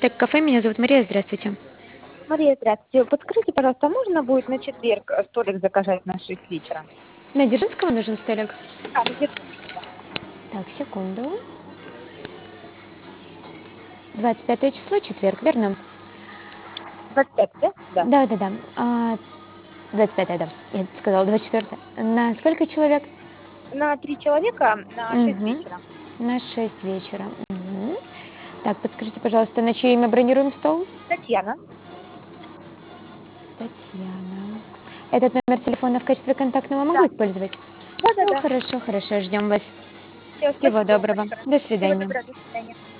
Стейк Кафе. Меня зовут Мария. Здравствуйте. Мария, здравствуйте. Подскажите, пожалуйста, можно будет на четверг столик заказать на 6 вечера? На Дзержинского нужен столик? Да, на Дзержинского, да. Так, секунду. 25 число, четверг, верно? 25, да? Да. Да-да-да. 25, да. Я сказала 24. На сколько человек? На 3 человека на 6 Угу. вечера. На 6 вечера. Мгм. Так, подскажите, пожалуйста, на чье имя бронируем стол? Татьяна. Татьяна. Этот номер телефона в качестве контактного могу Да. использовать? Все Да-да-да. хорошо, хорошо. Ждем вас. Все, Всего спасибо вам доброго. большое. До Всего свидания. доброго, до свидания.